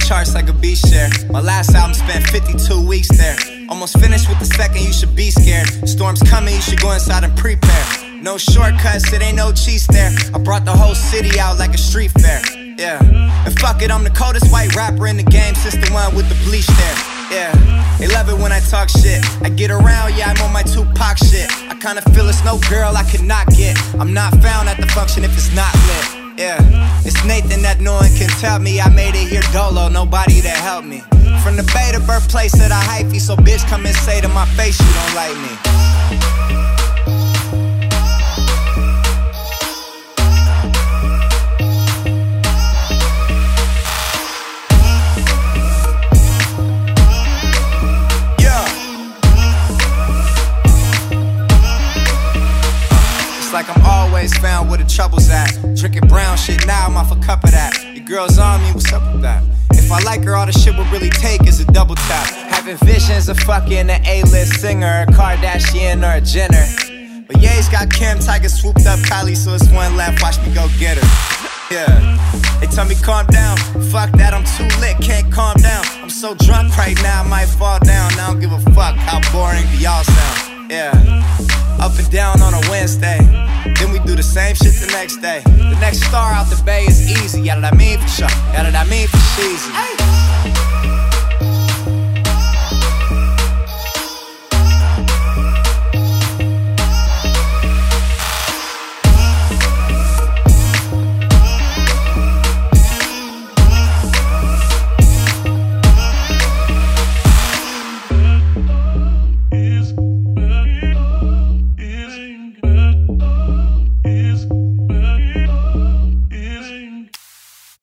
charts like a beach share. My last album spent 52 weeks there. Almost finished with the second, you should be scared. Storm's coming, you should go inside and prepare. No shortcuts, it ain't no cheese there. I brought the whole city out like a street fair. Yeah, and fuck it, I'm the coldest white rapper in the game since the one with the bleach there. Yeah, they love it when I talk shit. I get around, yeah, I'm on my Tupac shit. I kinda feel it's no girl I could not get. I'm not found at the function if it's not lit. Yeah, it's Nathan that no one can tell me. I made it here dolo, nobody to help me. From the Bay, the birthplace of the hyphy. So bitch, come and say to my face you don't like me. It's like I'm always found where the trouble's at. Drinking brown shit now, I'm off a cup of that. Your girl's on me, what's up with that? If I like her, all the shit would really take is a double tap. Having visions of fucking an A-list singer, a Kardashian or a Jenner. But Ye's got Kim, Tiger swooped up Kylie, so it's one left, watch me go get her. Yeah, they tell me calm down, fuck that, I'm too lit, can't calm down. I'm so drunk right now, I might fall down. I don't give a fuck how boring do y'all sound. Yeah, up and down on a Wednesday, then we do the same shit the next day. The next star out the Bay is easy, yeah, that I mean for sure, yeah, that I mean for cheesy.